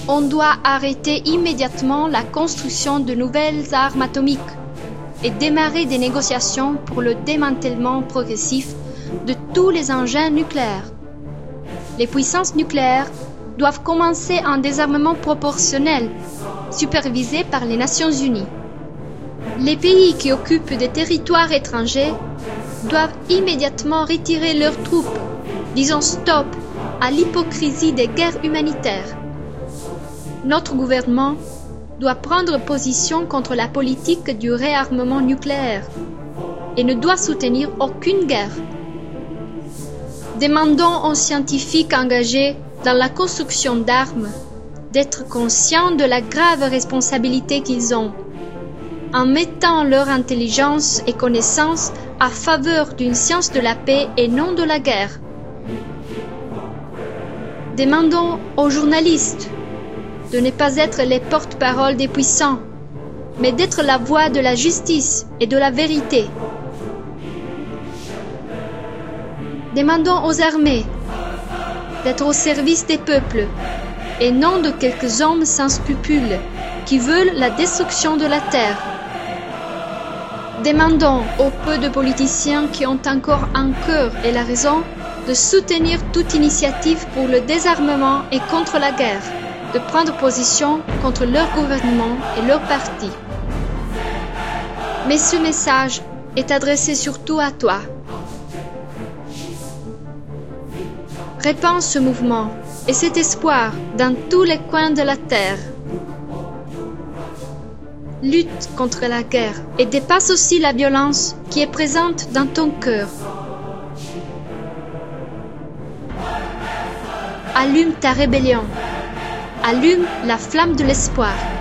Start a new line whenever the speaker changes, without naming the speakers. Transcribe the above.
On doit arrêter immédiatement la construction de nouvelles armes atomiques et démarrer des négociations pour le démantèlement progressif de tous les engins nucléaires. Les puissances nucléaires doivent commencer un désarmement proportionnel, supervisé par les Nations Unies. Les pays qui occupent des territoires étrangers doivent immédiatement retirer leurs troupes, disant stop à l'hypocrisie des guerres humanitaires. Notre gouvernement doit prendre position contre la politique du réarmement nucléaire et ne doit soutenir aucune guerre. Demandons aux scientifiques engagés dans la construction d'armes d'être conscients de la grave responsabilité qu'ils ont, en mettant leur intelligence et connaissance à faveur d'une science de la paix et non de la guerre. Demandons aux journalistes de ne pas être les porte-parole des puissants, mais d'être la voix de la justice et de la vérité. Demandons aux armées d'être au service des peuples et non de quelques hommes sans scrupules qui veulent la destruction de la terre. Demandons aux peu de politiciens qui ont encore un cœur et la raison de soutenir toute initiative pour le désarmement et contre la guerre, de prendre position contre leur gouvernement et leur parti. Mais ce message est adressé surtout à toi. Répands ce mouvement et cet espoir dans tous les coins de la terre. Lutte contre la guerre et dépasse aussi la violence qui est présente dans ton cœur. Allume ta rébellion. Allume la flamme de l'espoir.